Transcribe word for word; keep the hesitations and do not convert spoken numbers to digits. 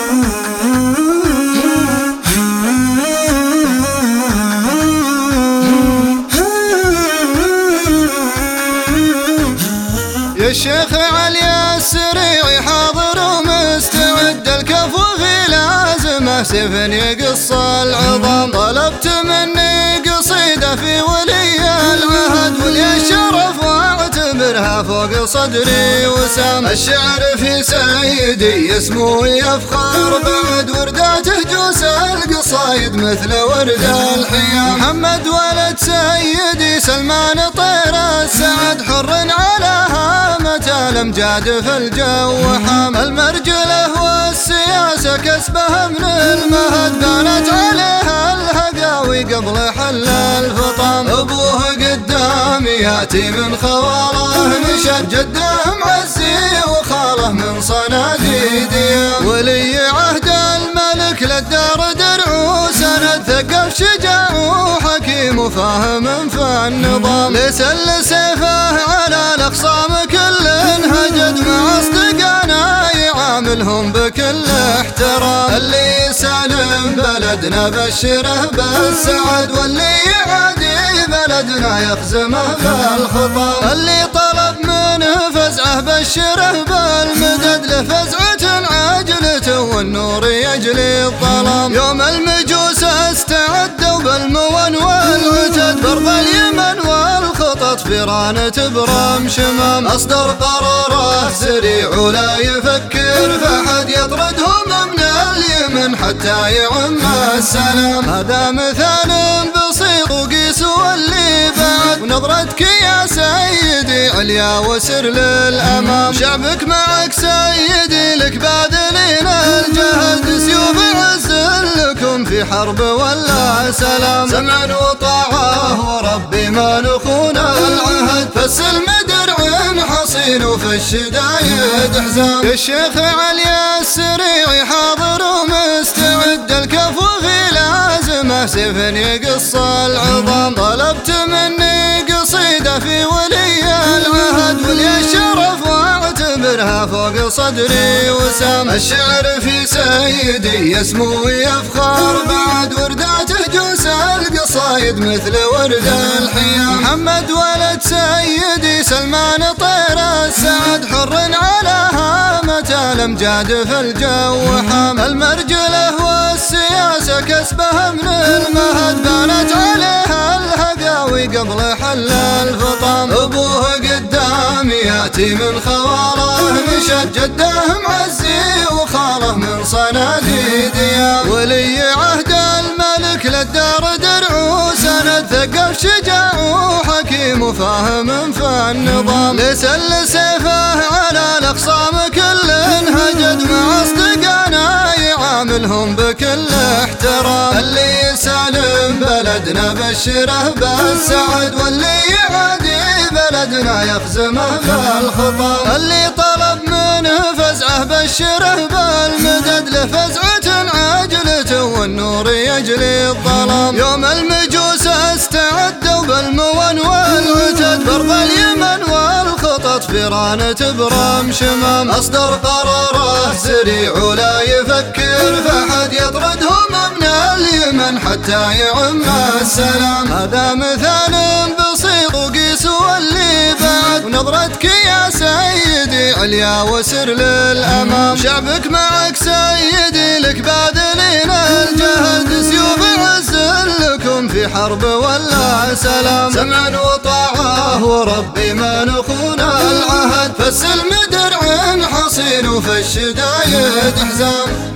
يا الشيخ علي السريع حاضر ومستعد، الكفو في لازمه سيف يقص العظام. طلبت مني قصيدة في ولي العهد، ولي الشرف واعتبرها فوق صدري وسام. الشعر في سيدي يسمو يفخر، بعد ورداته جوس القصايد مثل ورد الحياه. محمد ولد سيدي سلمان طير السعد، حر على هامة الامجاد في الجو حام. المرجله والسياسه كسبها من المهد، بانت عليها الهقاوي قبل حل الفطام. ابوه قدام ياتي من خواله نشد، جده معزي وخاله من صناديد. ولي عهد الملك للدار درع وسند، ثقف شجاع وحكيم وفاهم في النظام. ليس سيفه على الاخصام كل هجد، مع اصدقائنا يعاملهم بكل احترام. اللي يسالم بلدنا بشره بالسعد، واللي يعادي بلدنا يخزمه بالخطام. اللي طلب منه فزعه بشره بالمدد، لفزعة عاجلة والنور يجلي الظلام. يوم المجوس استعدوا بالمون والعتد، برض اليمن والخطط فيران تبرم شمام. اصدر قراره سريع ولا يفكر فحد، يطردهم من اليمن حتى يعم السلام. هذا مثال بسيط وقيس واللي بعد، ونظرتك يا سيدي عليا وسر للامام. شعبك معك سيدي لك باذلين الجهد، سيوف عز لكم في حرب ولا سلام. سمعا وطاعه وربي ما نخون العهد، فالسلم درع حصين وفي الشدايد حزام. الشيخ علي السريع حاضر ومستعد، الكفو في لازمه سيف يقص العظام. طلبت مني قصيدة في ولي العهد، ولي الشرف واعتبرها فوق صدري وسام. الشعر في سيدي يسمو يفخر، بعد ورداته جوس القصايد مثل ورد الحياه. محمد ولد سيدي سلمان طير السعد، حر على هامة الامجاد في الجو حام. المرجله والسياسه كسبها من المهد، بانت عليها الهقاوي قبل حل الفطام. ابوه قدام ياتي من خواله نشد، جده معزي وخاله من صناديد. ولي عهد الملك للدار درع وسند، ثقف شجاع وحكيم وفاهم في النظام. ليس سيفه على الاخصام كل هجد، مع اصدقائنا يعاملهم بكل احترام. اللي يسالم بلدنا بشره بالسعد، واللي يعادي بلدنا يخزمه بالخطام. اللي طلب منه فزعه بشره بالمدد، لفزعة عاجلة والنور يجلي الظلام. يوم المجوس استعدوا بالمون والعتد، برض اليمن والخطط فيران تبرم شمام. اصدر قراره سريع ولا يفكر فحد، يطردهم من اليمن حتى يعم السلام. هذا مثال بسيط وقيس واللي بعد، ونظرتك يا سيدي عليا وسر للامام. شعبك معك سيدي لك باذلين الجهد، سيوف عز لكم في حرب ولا سلام. سمعا وطاعه وربي ما نخون العهد، فالسلم درع حصين وفي الشدايد حزام.